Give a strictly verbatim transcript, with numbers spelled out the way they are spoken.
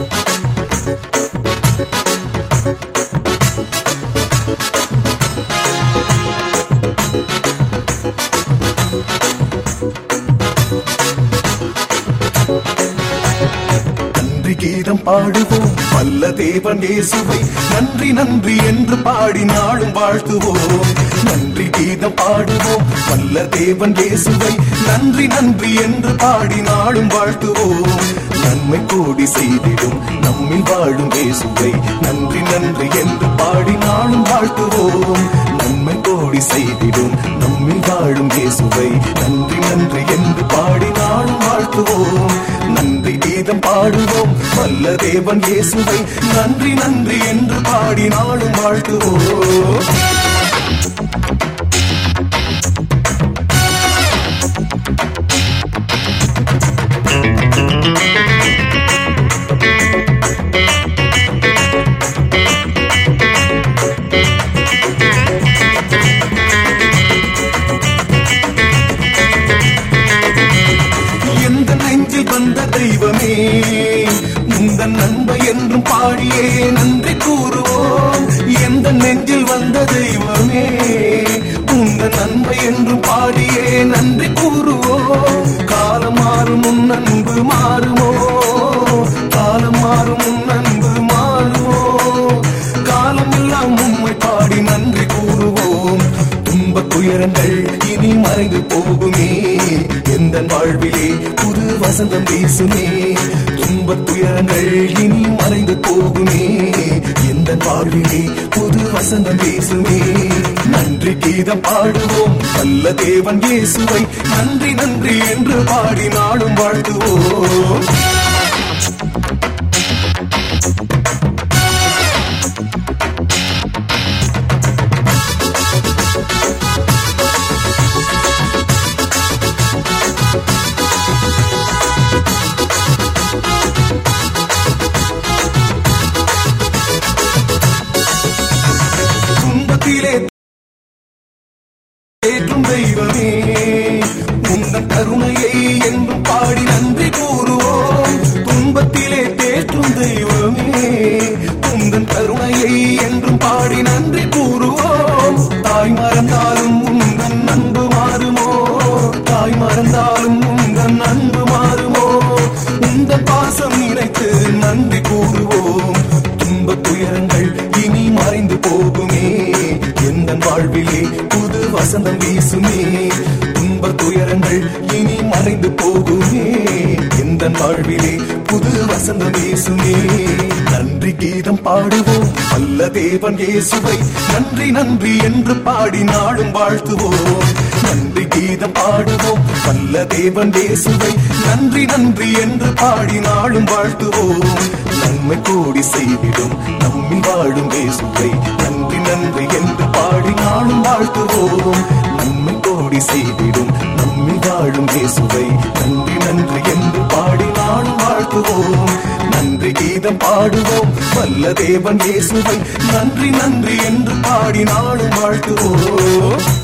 கீதம் பாடுவோம் வல்ல தேவன் இயேசுவை நன்றி நன்றி என்று பாடி நாளும் வாழ்த்துவோம். நன்றி கீதம் பாடுவோம் வல்ல தேவன் இயேசுவை நன்றி நன்றி என்று பாடி நாளும் வாழ்த்துவோம். நன்மை கோடி செய்திடும் நம்மில் வாழும் இயேசுவை நன்றி நன்றி என்று பாடி நாளும் வாழ்த்துவோம். நன்மை கோடி செய்திடும் நம்மில் வாழும் இயேசுவை நன்றி நன்றி என்று பாடி நாளும் வாழ்த்துவோம். நன்றி கீதம் பாடுவோம் வல்ல தேவன் இயேசுவை நன்றி நன்றி என்று பாடி நாளும் வாழ்த்துவோம். எந்த நெஞ்சில் வந்த தெய்வமே உந்தன் நன்மை என்றும் பாடியே நன்றி கூறுவோம். எந்த நெஞ்சில் வந்த தெய்வமே உந்தன் நன்மை என்றும் பாடியே நன்றி கூறுவோம். காலம் மாறும் உன் அன்பு மாறுமோ, காலம் மாறும் உன் அன்பு மாறுமோ, காலம் எல்லாம் உம்மை பாடி நன்றி கூறுவோம். துன்ப துயரங்கள் இனி மறைந்து போகுமே, எந்த வாழ்விலே புது வசந்தம் வீசுமே. துன்ப துயரங்கள் இனி மறைந்து போகுமே, எந்த வாழ்விலே புது வசந்தம் வீசுமே. நன்றி கீதம் பாடுவோம் வல்ல தேவன் இயேசுவை நன்றி நன்றி என்று பாடி நாளும் வாழ்த்துவோம். தேற்றும் தெய்வமே உந்தன் கருணையை என்றும் பாடி நன்றி கூறுவோம். துன்பத்திலே தேற்றும் தெய்வமே உந்தன் கருணையை என்றும் பாடி நன்றி கூறுவோம். தாய் மறந்தாலும் உந்தன் அன்பு மாறுமோ, தாய் மறந்தாலும் உந்தன் அன்பு மாறுமோ, உந்தன் பாசம் நினைத்து நன்றி கூறுவோம். துன்ப துயரங்கள் இனி மறைந்து போகுமே, எந்த வாழ்விலே புது வசந்தம் வீசுமே. துன்ப துயரங்கள் இனி மறைந்து போகுமே, எந்த வாழ்விலே புது வசந்தம் வீசுமே. நன்றி கீதம் பாடுவோம் வல்ல தேவன் இயேசுவை நன்றி நன்றி என்று பாடி நாளும் வாழ்த்துவோம். நன்றி கீதம் பாடுவோம் வல்ல தேவன் இயேசுவை நன்றி நன்றி என்று பாடி நாளும் வாழ்த்துவோம். நன்மை கோடி செய்திடும் நம்மில் வாழும் இயேசுவை நன்றி நன்றி என்று பாடி நாளும் வாழ்த்துவோம். நன்மை கோடி செய்திடும் நம்மில் வாழும் இயேசுவை நன்றி நன்றி என்று பாடி நாளும் வாழ்த்துவோம். நன்றி கீதம் பாடுவோம் வல்ல தேவன் இயேசுவை நன்றி நன்றி என்று பாடி நாளும் வாழ்த்துவோம்.